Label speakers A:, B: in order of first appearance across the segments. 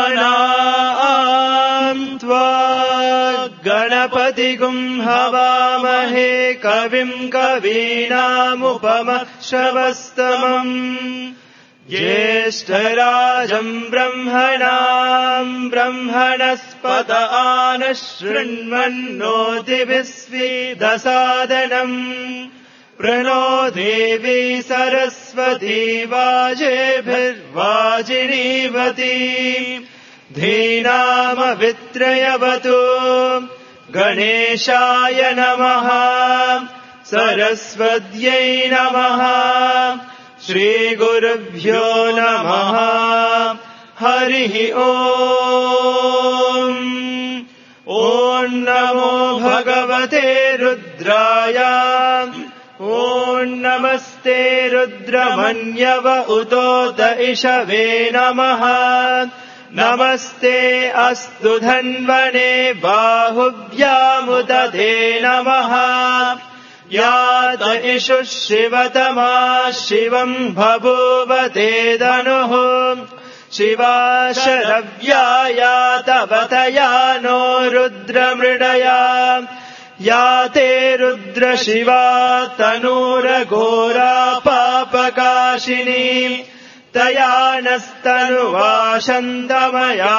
A: त्वा गणपतिगुं हवामहे कविम् कवीनामुपमश्रवस्तमम् ज्येष्ठराजम् ब्रह्मणस्पत आनशृण्वन्नोतिभिस्वीदसादनम् प्रणो देवी सरस्वती वाजेभिर्वाजिनीवती धीनामवित्रयवतु गणेशाय नमः सरस्वत्यै नमः श्रीगुरुभ्यो नमः हरिः ॐ नमो भगवते रुद्राय ॐ नमस्ते रुद्रमन्यव उतोत इषवे नमः नमस्ते अस्तु धन्वने बाहुभ्यामुदते नमः यात इषुः शिवतमा शिवम् बभूवते धनुः शिवा शरव्यायातवतया नो रुद्रमृडया याते रुद्रशिवा तनूरघोरा पापकाशिनी तया नस्तनुवाशन्तमया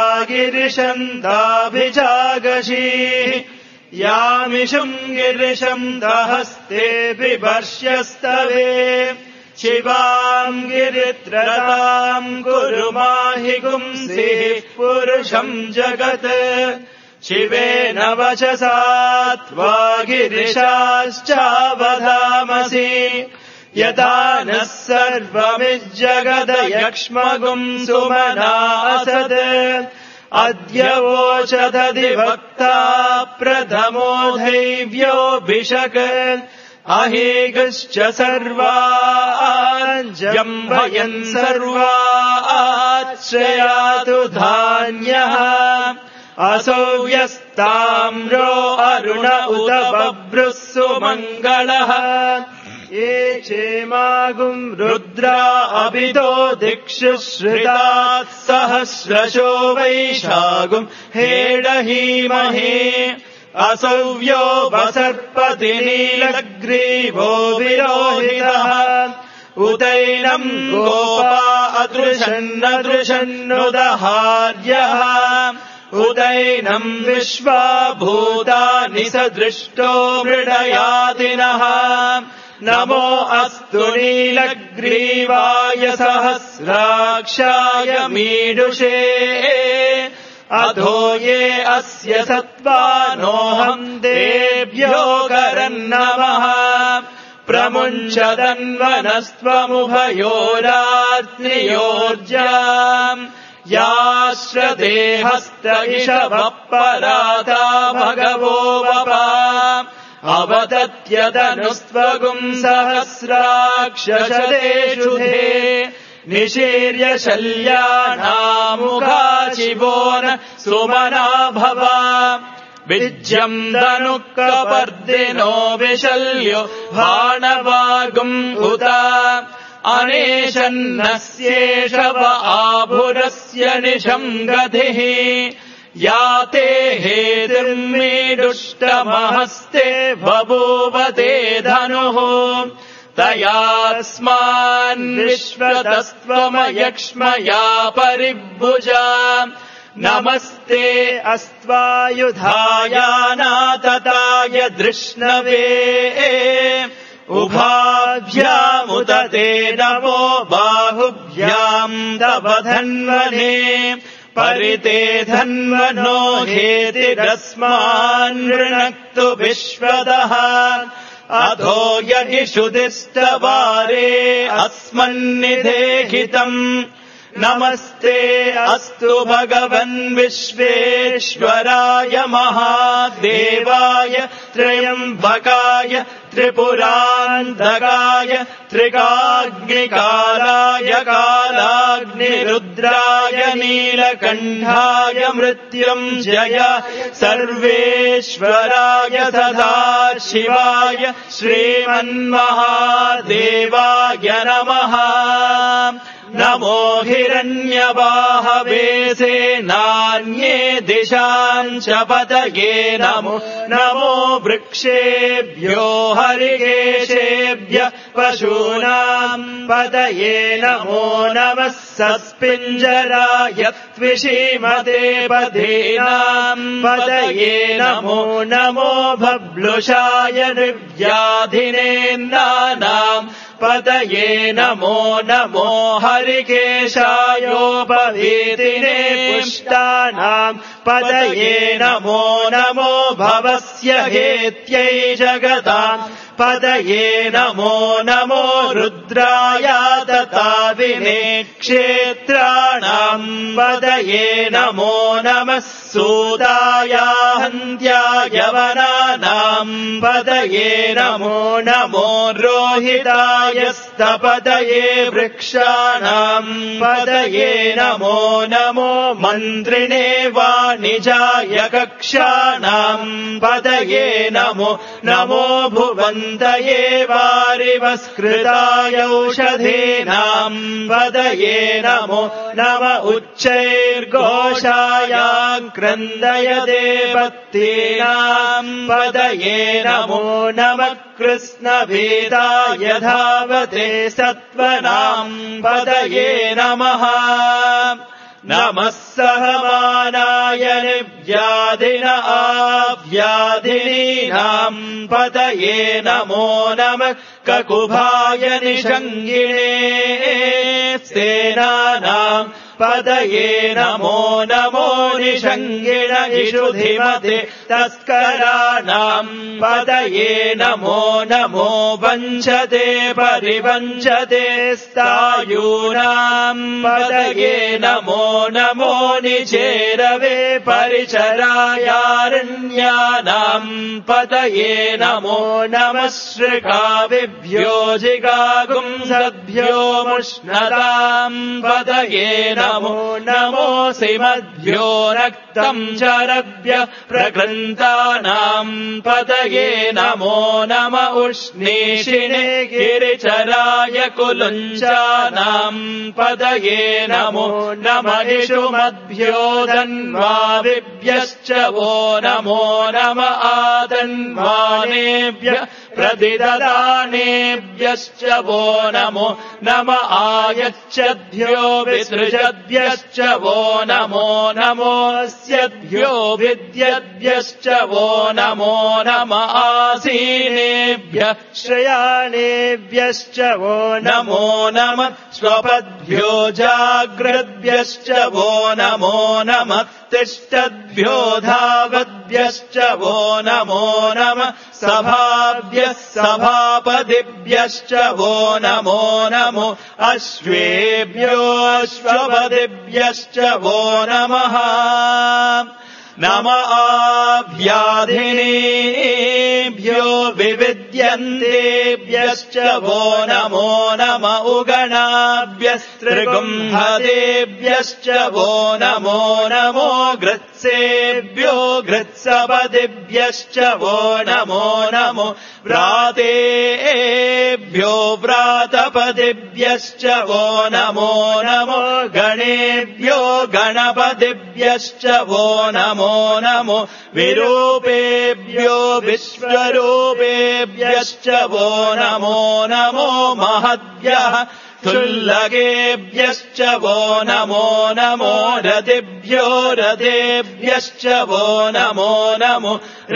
A: गिरिशन्ताभिजागशीः यामिषुम् गिरिशन्तहस्ते बिभर्ष्यस्तवे शिवाम् गिरित्रताम् कुरु माहि गुंसिः पुरुषम् जगत् शिवेन वचसा त्वा गिरिशाश्चावधामसि यथा नः सर्वमिज्जगदयक्ष्मगुम् सुमना असत् अद्य वोचदधिवक्ता प्रथमो दैव्योऽभिषक् अहेगश्च सर्वाञ्जम्भयन् सर्वाश्रयातु धान्यः असौ यस्ताम्रो अरुण उत बभ्रुः सुमङ्गलः ये चेमागुम् रुद्रा अभितो दिक्षु श्रितात् सहस्रशो वैशागुम् हेडहीमहे असौव्यो वसर्पति नीलग्रीवो विरोहितः उतैनम् गोपा अदृशन्नदृशन्नुदहार्यः उदैनम् विश्वा भूतानि सदृष्टो मृडयादिनः नमो अस्तु नीलग्रीवाय सहस्राक्षाय मीडुषे अधो ये अस्य सत्त्वानोऽहम् देव्यो करन्नमः प्रमुञ्चदन्वनस्त्वमुभयोरात्नियोर्जाम् याश्रते हस्त इषवः पराता भगवो वपा अवदत्यदनुस्त्वगुम् सहस्राक्षशतेषु ते निशीर्य शल्यानामुखा शिवो न सुमना भवा विज्यम् धनुःकपर्दिनो विशल्यो भाणवागुम् उता अनेशन्नस्येषव आभुरस्य निशम् गतिः याते हेतिर्मीडुष्टमहस्ते बभूवते धनुः तयास्मान्विश्वतस्त्वमयक्ष्मया परिभुजा नमस्ते अस्त्वायुधायानातताय धृष्णवे उभाभ्यामुदते नमो बाहुभ्याम् तव धन्वने परिते धन्वनो हेतिरस्मान्नृणक्तु विश्वदः अधो यहिषुदिष्टवारे अस्मन्निधेहितम् नमस्ते अस्तु भगवन् विश्वेश्वराय महादेवाय त्र्यम्बकाय त्रिपुरान्तकाय त्रिकाग्निकालाय कालाग्निरुद्राय नीलकण्ठाय मृत्युञ्जय सर्वेश्वराय सदाशिवाय श्रीमन्महादेवाय नमः नमो हिरण्यबाहवे सेनान्ये दिशाम् च पतये नमो नमो वृक्षेभ्यो हरिकेशेभ्यः पशूनाम् पतये नमो नमः सस्पिञ्जराय त्विषीमते पथीनाम् पतये नमो नमो बभ्लुषाय निर्व्याधिनेन्नानाम् पतये नमो नमो हरिकेशायोपवीतिने पुष्टानाम् पतये नमो नमो भवस्य हेत्यै जगताम् पतये नमो नमो रुद्राय तथा विने क्षेत्राणाम् पतये नमो नमः सूदाय हन्त्याय वनानाम् पतये नमो नमो रोहिताय स्तपतये वृक्षाणाम् पतये नमो नमो मन्त्रिणे वाणिजाय कक्षाणाम् पतये नमो नमो भुवन्तये वारिवस्कृताय औषधीनाम् पतये नमो नम उच्चैर्घोषाय क्रन्दयते पत्तीनाम् पतये नमो नमः कृष्णभीताय धावते सत्त्वनाम् पतये नमः नमः सहमानाय निव्याधिन आव्याधिनीनाम् पतये नमो नमः ककुभाय निषङ्गिणे सेनानाम् पतये नमो नमो निषङ्गिण इषुधिमते तस्कराणाम् पतये नमो नमो वञ्चते परिवञ्चते स्तायूनाम् पतये नमो नमो निचेरवे परिचरायारण्यानाम् पतये नमो नमः श्रृकाविभ्यो जिगागुंसद्भ्यो मुष्णताम् पतये नमो नमो सिमद्भ्यो रक्तम् चरभ्य प्रकृन्तानाम् पतये नमो नम उष्णीषिणे गिरिचराय कुलुञ्चानाम् पतये नमो नम इषुमद्भ्यो धन्वाविभ्यश्च वो नमो नम आधन्वानेभ्यः प्रतिददानेभ्यश्च वो नमो नम आयच्छद्भ्यो विसृजद्भ्यश्च वो नमो नमोऽस्यद्भ्यो विद्यद्भ्यश्च वो नमो नम आसीनेभ्यः श्रयाणेभ्यश्च वो नमो नम स्वपद्भ्यो जाग्रद्भ्यश्च वो नमो नमः तिष्ठद्भ्यो धावद्भ्यश्च वो नमो नमः सभाभ्यः सभापतिभ्यश्च वो नमो नमो अश्वेभ्यो अश्वपतिभ्यश्च वो नमः नम आव्याधिनीभ्यो विविद्यन्तेभ्यश्च वो नमो नम उगणाभ्यस्त्रिगुंहतेभ्यश्च वो नमो नमो गृत्सेभ्यो गृत्सपतिभ्यश्च वो नमो नमो व्रातेभ्यो व्रातपतिभ्यश्च वो नमो नमो गणेभ्यो गणपतिभ्यश्च वो नमो नमो विरूपेभ्यो विश्वरूपेभ्यश्च वो नमो नमो महद्भ्यः तुल्लकेभ्यश्च वो नमो नमो रथेभ्यो रथेभ्यश्च वो नमो नमो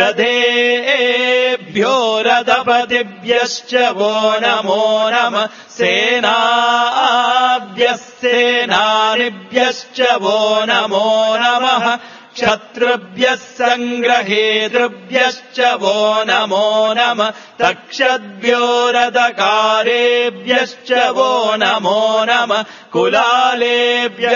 A: रथेभ्यो रथपतिभ्यश्च वो नमो नमः सेनाभ्यः सेनानिभ्यश्च वो नमो नमः क्षत्रुभ्यः सङ्ग्रहेतृभ्यश्च वो नमो नमः तक्षद्भ्यो रथकारेभ्यश्च वो नमो नमः कुलालेभ्यः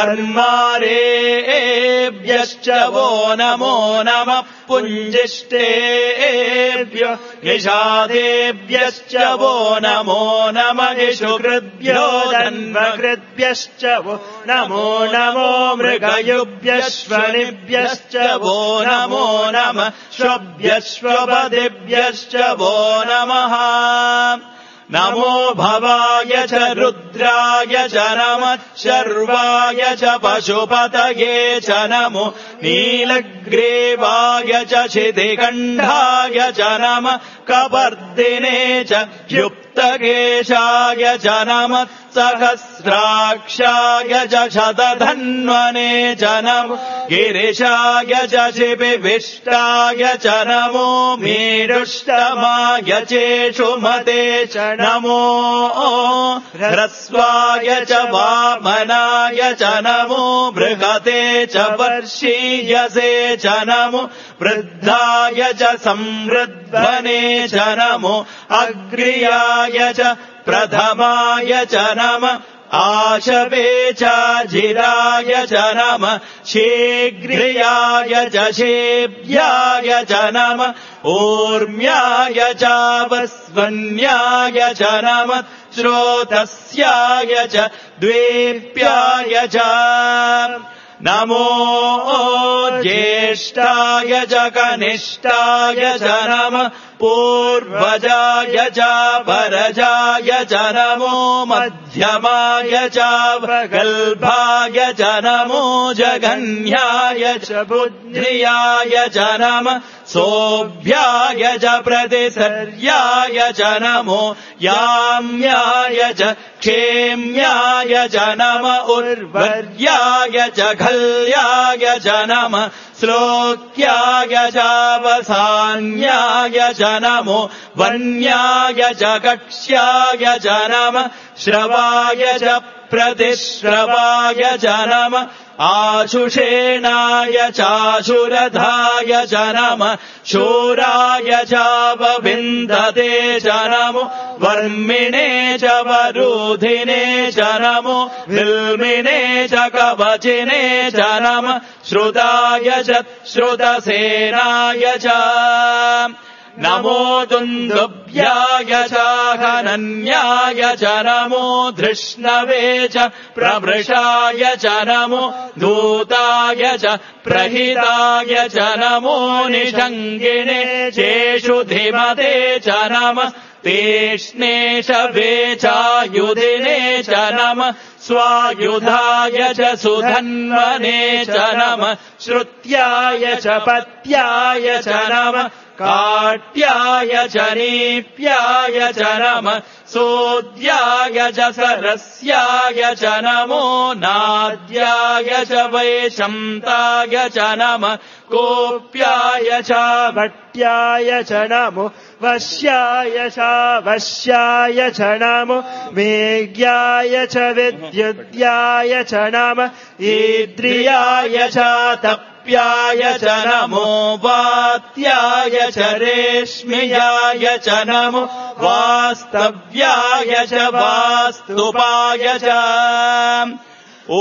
A: कर्मारेभ्यश्च वो नमो नमः पुञ्जिष्टेभ्यो निषादेभ्यश्च वो नमो नमः इषुकृद्भ्यो धन्वकृद्भ्यश्च वो नमो नमो मृगयुभ्यश्वनिभ्यश्च वो नमो नमः श्वभ्यश्वपतिभ्यश्च वो नमः नमो भवाय च रुद्राय च नमः शर्वाय च पशुपतये च नमो नीलग्रीवाय च शितिकण्ठाय च नमः कपर्दिने च युक्तकेशाय च नमः सहस्राक्षाय च शतधन्वने च नमो गिरिशाय च शिपिविष्टाय च नमो मेरुष्टमाय चेषुमते च नमो ह्रस्वाय च वामनाय च नमो बृहते च वर्षीयसे च नमो वृद्धाय च संवृद्धने च नमो अग्र्याय च प्रथमाय च नमः आशवे च जिराय च नमः शीघ्रियाय च शेभ्याय च नमः ऊर्म्याय च वस्वन्याय च नमः श्रोतस्याय च द्वेप्याय च नमो ज्येष्ठाय च कनिष्ठाय च नमः पूर्वजाय च परजाय च नमो मध्यमाय च प्रगल्भाय च नमो जघन्याय च बुद्ध्याय च नमः सोभ्याय च प्रतिसर्याय च नमो याम्याय च क्षेम्याय च नमः उर्वर्याय च खल्याय च नमः श्लोक्याय च वसान्याय च नमो वन्याय च कक्ष्याय च नमः श्रवाय च प्रतिश्रवाय च नमः आशुषेणाय चाशुरधाय च नमः शूराय चावविन्दते च नमो वर्मिणे च वरुधिने च नमो विल्मिने च कवचिने च नमः श्रुताय च श्रुतसेनाय च नमो दुन्दुभ्याय च हनन्याय च नमो धृष्णवे च प्रवृषाय च नमो दूताय च प्रहिताय च नमो निषङ्गिने चेषुधिमते च नमः तीक्ष्णेशवे चायुधिने च नमः स्वायुधाय च सुधन्वने च नमः श्रुत्याय च पत्याय च नमः काट्याय च नीप्याय च नमः सोद्याय च सरस्याय च नमो नाद्याय च वैशन्ताय च नमः कोप्याय च भट्याय च नमो वश्याय च वश्याय च नमो मेघ्याय च विद्युद्याय च नमः ईद्रियाय च तप्याय च नमो वात्याय च रेश्म्याय च नमो वास्तव्याय च वास्तुपाय च ॐ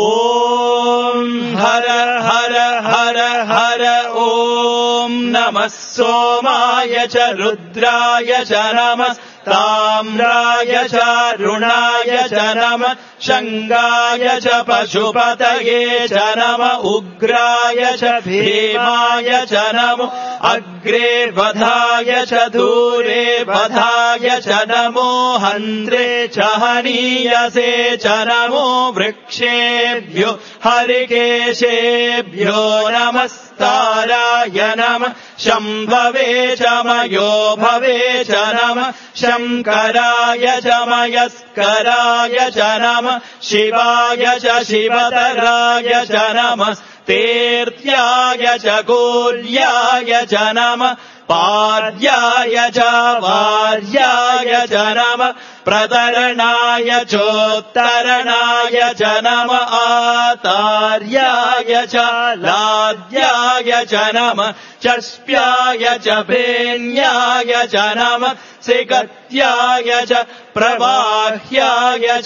A: हर हर हर हर ॐ नमः सोमाय च रुद्राय च नमः ताम्राय च रुणाय च नमः शङ्गाय च पशुपतये च नमः उग्राय च भीमाय च नमो अग्रे वधाय च दूरे वधाय च नमो हन्त्रे च हनीयसे च नमो वृक्षेभ्यो हरिकेशेभ्यो नमस्ताराय नमः शम्भवे च मयो भवे च नमः शङ्कराय च मयस्कराय च नमः शिवाय च शिवतराय च नमः तीर्थ्याय च कूल्याय च नमः पार्याय च वार्याय च नमः प्रतरणाय चोत्तरणाय च नमः आतार्याय च लाद्याय च नमः चष्प्याय च भेन्याय च नमः सिकत्याय च प्रवाह्याय च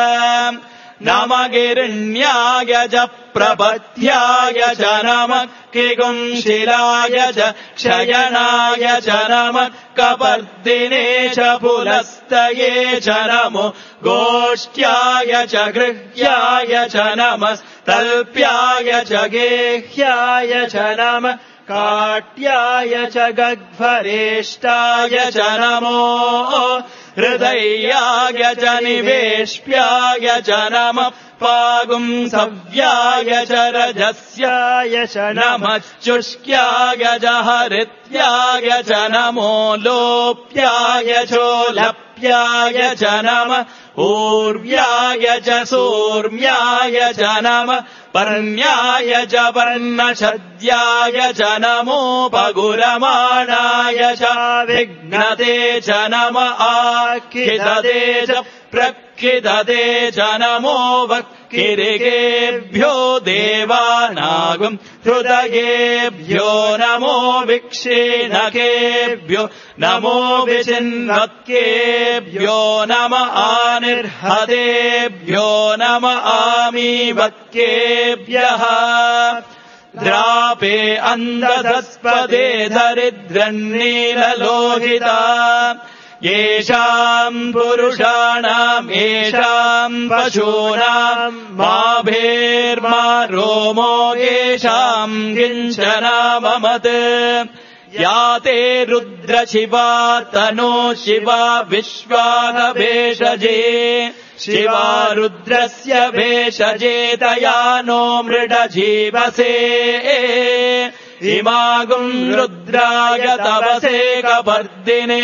A: नमगिरण्याय च प्रपथ्याय च नमः किगुंशिलाय च क्षयणाय च नमः कपर्दिने च पुलस्तये च नमो गोष्ठ्याय च गृह्याय च नमः तल्प्याय च गेह्याय च नमः काट्याय च गह्वरेष्टाय च नमो हृदयाय च निवेश्याय च नमः पागुंसव्याय च रजस्याय च नमः शुष्क्याय च हरित्याय च नमो लोप्याय चोलप्याय च नमः ऊर्व्याय च सूर्म्याय च नमः पर्ण्याय च पर्णशद्याय च नमोपगुरमाणाय च विघ्नते च नम आखिदते च प्रक्षिदते च नमो वक्किरिकेभ्यो देवानागुम् हृदयेभ्यो नमो विक्षीणकेभ्यो नमो विचिन्वक्केभ्यो नम आनिर्हतेभ्यो नम आमीवक्केभ्यः द्रापे अन्धधस्पदे दरिद्रन्नीललोहिता येषाम् पुरुषाणाम् येषाम् पशूनाम् मा भेर्मा रोमो येषाम् किञ्चनाममत् या ते रुद्रशिवा तनो शिवा विश्वानभेषजे शिवा रुद्रस्य भेषजे तया नो मृडजीवसे इमागुम् रुद्राय तवसे कपर्दिने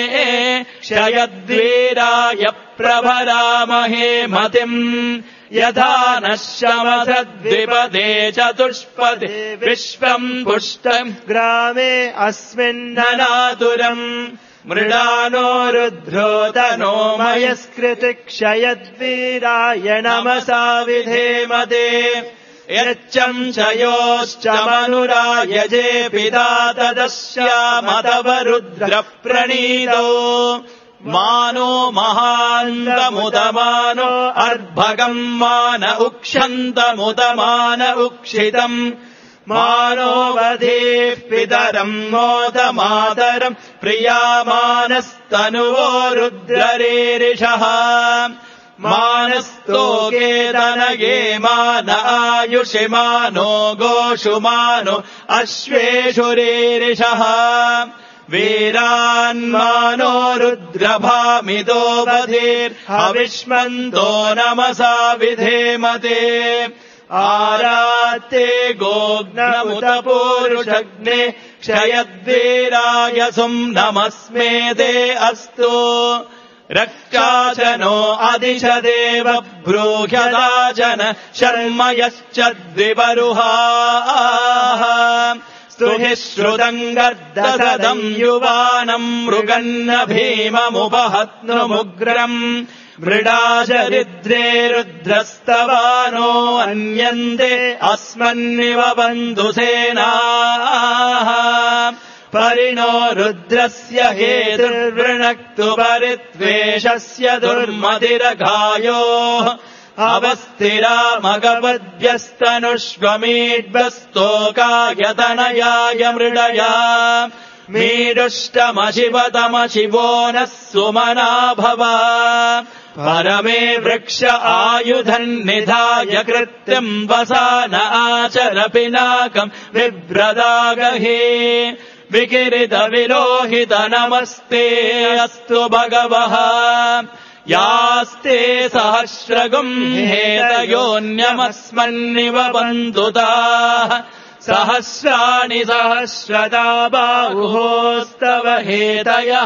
A: क्षयद्वीराय प्रभरामहे मतिम् यथा नः शमसद्विपदे चतुष्पदे विश्वम् पुष्टम् ग्रामे अस्मिन्ननातुरम् मृडानो रुद्रो तनो मयस्कृति क्षयद्वीराय नमसा विधेमते यच्चंशयोश्च मनुरायजे पिता तदस्यामतव रुद्र प्रणीतो मानो महान्तमुदमानो अर्भगम् मान उक्षन्तमुदमान उक्षितम् मानो वधेः पितरम् मोदमातरम् प्रियामानस्तनुवो रुद्ररेरिषः मानस्तोके दनये मान आयुषि मानो गोषु मानो अश्वेषु रेरिषः वीरान्मानो रुद्रभामितो बधिर्हविष्मन्तो नमसा विधेमते आरात्ते गोग्नमुत पूरुषग्ने क्षयद्वीराय सुम् नमस्मेते अस्तु रक्षाचनो अधिशदेव ब्रूह्यदाचन शर्म यश्च द्विपरुहाः स्तुहि श्रुतम् गर्दसदम् युवानम् मृगन्न भीममुपहत्नुमुग्रम् मृडाचरिद्रे रुद्रस्तवानो अन्यन्ते अस्मन्निव बन्धुसेनाः परिणो रुद्रस्य हेतुर्वृणक्तु परित्वेषस्य दुर्मतिरघायोः अवस्थिरामगवद्भ्यस्तनुष्वमीड्भस्तोकायतनयाय मृडया मीडुष्टमशिवतमशिवो नः सुमना भव परमे वृक्ष आयुधन्निधाय कृत्यम् वसान आचर पिनाकम् बिभ्रदागहे विकिरित विलोहित नमस्ते अस्तु भगवः यास्ते सहस्रगुम् हेतयोऽन्यमस्मन्निव बन्धुताः सहस्राणि सहस्रता बाहुस्तव हेतयः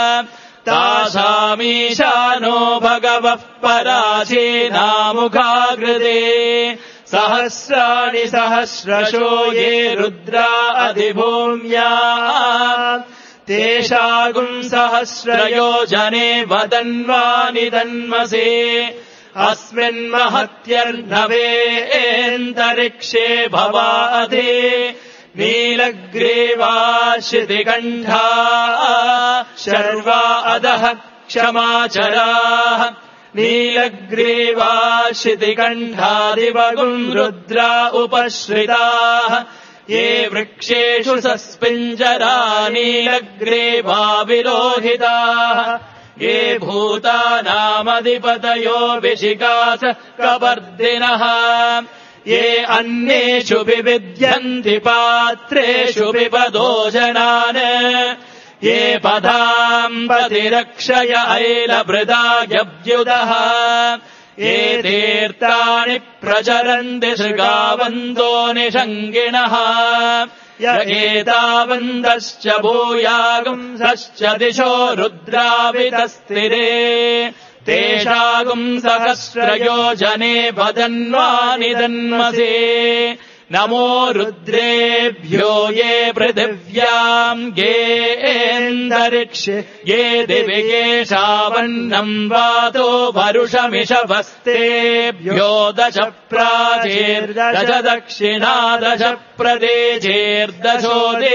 A: तासामीशानो भगवः पराचीनामुखाकृते सहस्राणि सहस्रशो ये रुद्रा अधिभूम्या तेषागुम् सहस्रयोजने वदन्वानि तन्मसे अस्मिन्महत्यर्णवेऽन्तरिक्षे भवादे नीलग्रीवाशितिकण्ठा शर्वा अधः क्षमाचराः नीलग्रीवाशितिकण्ठादिवगुम् रुद्रा उपश्रिताः ये वृक्षेषु सस्पिञ्जरा नीलग्रीवा विलोहिताः ये भूतानामधिपतयो विशिकास कपर्दिनः ये अन्येषु विविध्यन्ति पात्रेषु विपदो जनान् ये पदाम् प्रतिरक्षय ऐलभृदायव्युदः ये तीर्थानि प्रचरन्ति शृगावन्दो निषङ्गिणः एतावन्तश्च भूयागुंसश्च दिशो रुद्रावितस्थिरे तेषागुम् सहस्रयोजने वदन्वानि दन्मसे नमो रुद्रेभ्यो ये पृथिव्याम् येऽन्तरिक्षे ये दिवि येषावन्नम् वातो वरुषमिषवस्तेभ्यो दश प्राचीर्दश दक्षिणा दश प्रदेचेर्दशो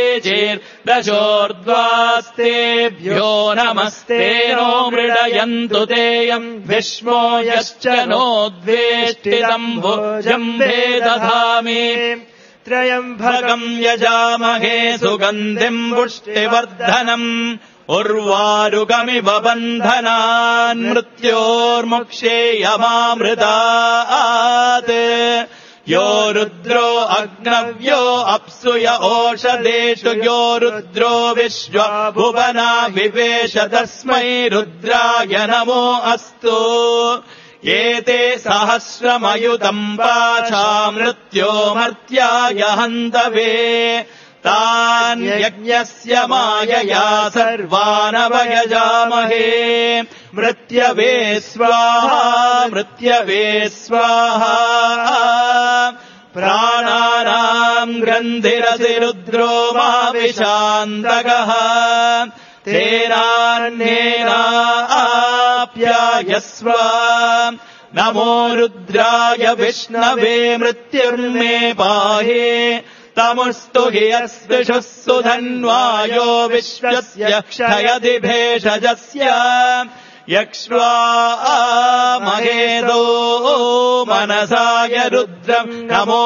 A: देचेर्दशोर्ध्वास्तेभ्यो नमस्ते नो मृडयन्तु तेयम् विश्वो यश्च नोद्वेष्टितम् भोजम् दधामि त्रयम्बकम् यजामहे सुगन्धिम् पुष्टिवर्धनम् उर्वारुकमिव बन्धनान् मृत्योर्मुक्षेयमामृतात् यो रुद्रो अग्नव्यो अप्सुय ओषधेषु यो रुद्रो विश्वा भुवना विवेश तस्मै रुद्राय नमो अस्तु एते सहस्रमयुतम् वाचा मृत्यो मर्त्याय हन्तवे तान् यज्ञस्य मायया सर्वानवयजामहे मृत्यवे स्वाहा मृत्यवे स्वाहा प्राणानाम् ग्रन्थिरसि रुद्रो मा विशान्तकः तेनान्येनाप्यायस्व नमो रुद्राय विष्णवे मृत्युर्मे पाहि तमुस्तु हि अस्विषुः सुधन्वायो विश्वस्य क्षयति भेषजस्य यक्ष्वा महेदो मनसाय रुद्रम् नमो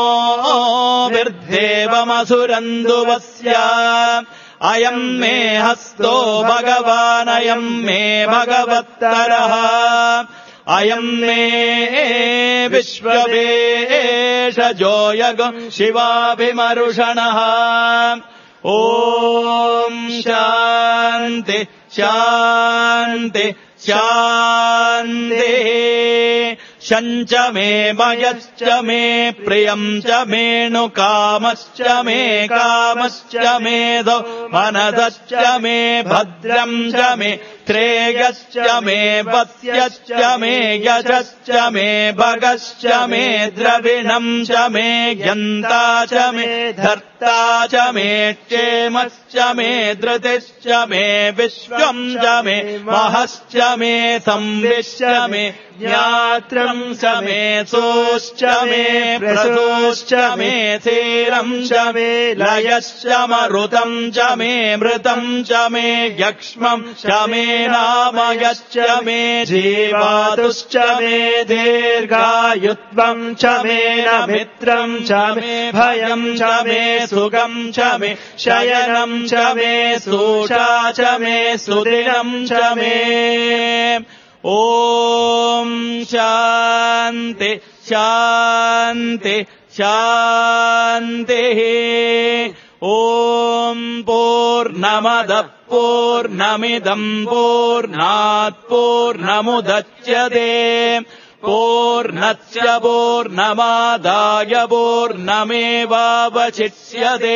A: विर्देवमसुरन्दुवस्य अयम् मे हस्तो भगवानयम् मे भगवत्तरः अयम् मे विश्ववेशजोयगम् शिवाभिमरुषणः ॐ शान्ति शान्ति शान्तिः शञ्च मे मयश्च मे प्रियम् च मेणुकामश्च मे कामश्च मेधो मनसश्च मे भद्रम् च मे श्रेयश्च मे वस्यश्च मे यशश्च मे भगश्च मे द्रविणम् च मे यन्ता च मे धर्ता च मे क्षेमश्च मे धृतिश्च मे विश्वम् च मे महश्च मे संविश्च मे ज्ञात्रम् च मे सोश्च मे प्रसोश्च मे धीरम् च मे लयश्च मरुतम् च मे मृतम् च मे यक्ष्मम् च मे नामयश्च मे जीवातुश्च मे दीर्घायुत्वम् च मे नमित्रम् च मे भयम् च मे सुखम् च मे शयनम् च मे सूषा च मे सुदिनम् च मे ॐ शान्ति शान्ति शान्तिः ॐ पूर्णमदः पूर्णमिदम् पूर्णात् पूर्णमुदच्यते पूर्णस्य पूर्णमादाय पूर्णमेवावशिष्यते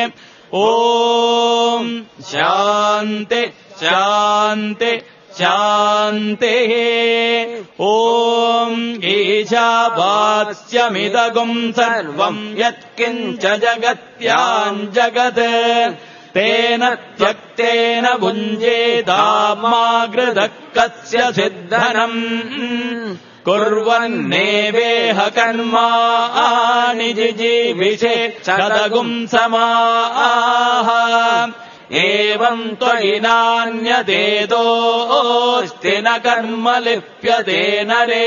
A: ॐ शान्ति शान्ति शान्तिः ॐ ईशावास्यमिदगुम् सर्वम् यत्किञ्च जगत्याम् जगत् तेन त्यक्तेन भुञ्जेतामागृधः कस्य सिद्धनम् कुर्वन्नेवेह कर्माणि जिजीविषे सदगुम् समाः एवम् त्वयि नान्यदेदोऽस्ति न कर्म लिप्यते नरे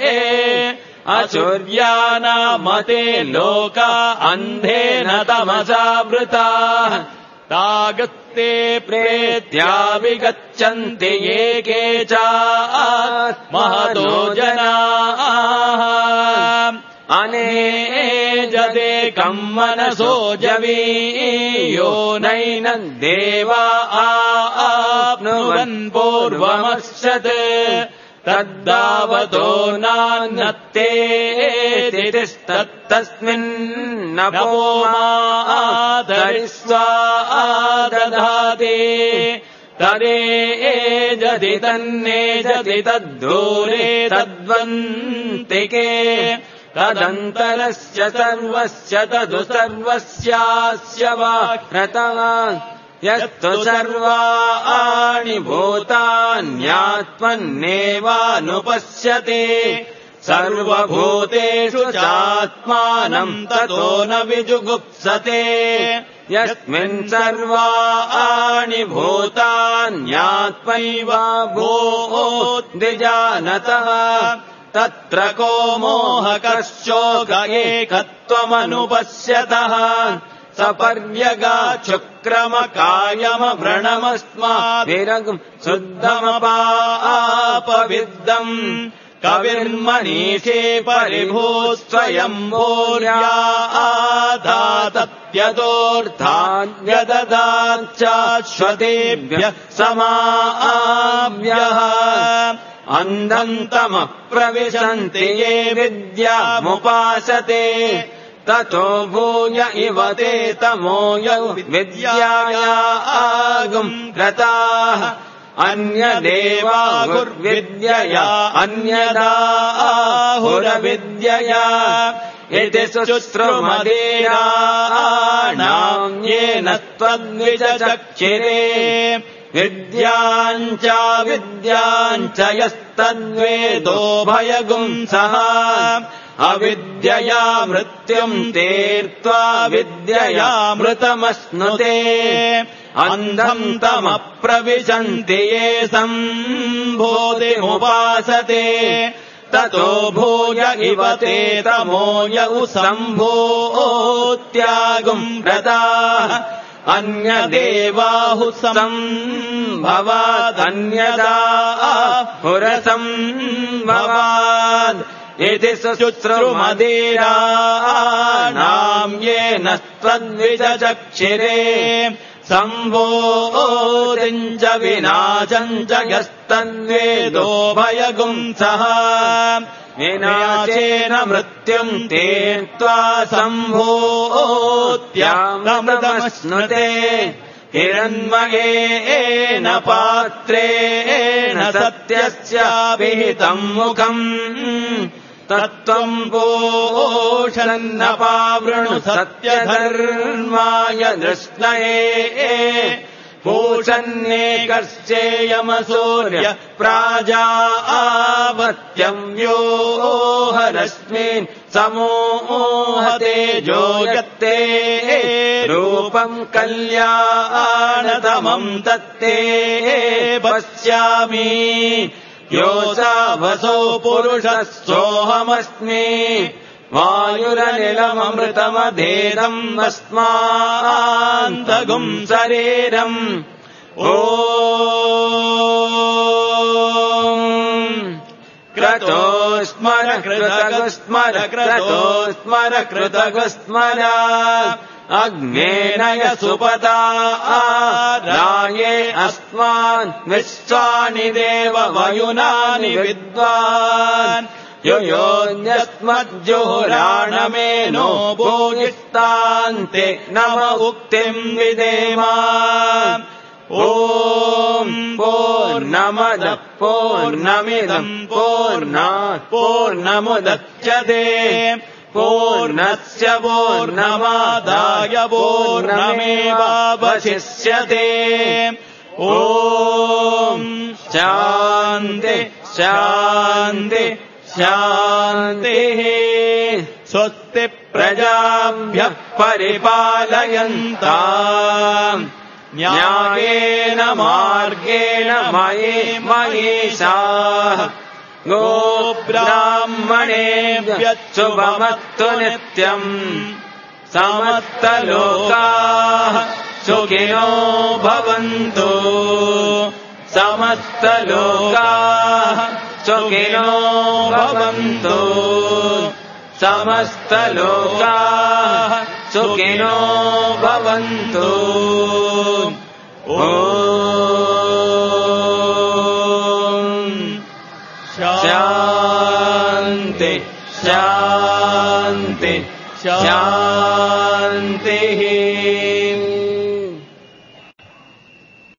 A: अचुर्यानामते लोका अन्धेन तमसावृताः तागत्ते प्रेत्या विगच्छन्ति ये केचा महतो जनाः
B: अनेजदेकम् मनसो जवीयो नैनं देवा आप्नुवन् पूर्वमश्यत् तद्दावतो नान्यत्ते तिष्ठत्तस्मिन्नपो मातरिस्वा दधाति तदेजति तन्नेजति तद्दूरे तद्वन्तिके तदन्तरस्य सर्वस्य तदु सर्वस्यास्य वा ह्रतः यस्तु सर्वाणि भूतान्यात्मन्नेवानुपश्यति सर्वभूतेषु चात्मानम् ततो न विजुगुप्सते यस्मिन् सर्वाणि भूतान्यात्मैवा भूद्विजानतः तत्र को मोहकश्चोक एकत्वमनुपश्यतः सपर्यगाच्छुक्रमकायमव्रणमस्माभिरगम् शुद्धमपापविद्धम् कविर्मनीषे परिभूस्वयम्भूर्यादातत्यतोऽर्थान्यददाच्चाश्वतेभ्यः समाव्यः अन्धन्तमः प्रविशन्ति ये विद्यामुपासते ततो भूय इव ते तमोय विद्यायागम् रताः अन्यदेवाहुर्विद्यया अन्यदाहुरविद्यया इति शुश्रुमदीराणाम् येन त्वद्विचचक्षिरे विद्याञ्च यस्तद्वेदो भयगुंसः अविद्यया मृत्युम् तीर्त्वा विद्ययामृतमश्नुते अन्धम् तमप्रविशन्ति ये सम्भोधिमुपासते ततो भूय इव ते तमोय सम्भूत्यागुम् रताः अन्यदेवाहुः सम्भवादन्यदाहुरसम्भवाद् इति शुश्रुमदीराणाम् येन त्वद्विचचक्षिरे सम्भोतिम् च विनाशम् च यस्तद्वेदो भयगुंसः विनाशेन मृत्युम् तीर्त्वा सम्भूत्यामृतमश्नुते हिरण्मयेन पात्रेण सत्यस्याभिहितम् मुखम् तत्त्वम् पोषन्नपावृणु सत्यधर्माय दृष्णये पूषन्नेकश्चेयमसूर्य प्राजापत्यम् व्योहरश्मीन् समोहतेजो यत्ते रूपम् कल्याणतमम् तत्ते पश्यामि योऽसावसो पुरुषः सोऽहमस्मि वायुरनिलममृतमधेदम् अस्मान्तगुम् शरीरम् ॐ क्रतो स्मर कृतगुस्मर क्रतो स्मर कृतगुस्मर अग्नेनय सुपदा राये अस्मान् विश्वानि देव वयुनानि विद्वान् योऽन्यस्मज्जुहुराणमेनो भूयिष्टान्ते नम उक्तिम् विदेमा ॐ पूर्णमदः पूर्णमिदम् पूर्णात् पूर्णमुदच्यते पूर्णस्य पूर्णमादाय पूर्णमेवावशिष्यते ॐ शान्ति शान्ति शान्तिः स्वस्ति प्रजाभ्यः परिपालयन्ताम् न्यायेन मार्गेण महीषाः गोब्राह्मणेभ्यः शुभमस्तु नित्यम् समस्तलोकाः सुखिनो भवन्तु समस्तलोकाः सुखिनो भवन्तु సమస్తలోకాః సుఖినో భవంతు. ఓం శాంతి శాంతి శాంతి.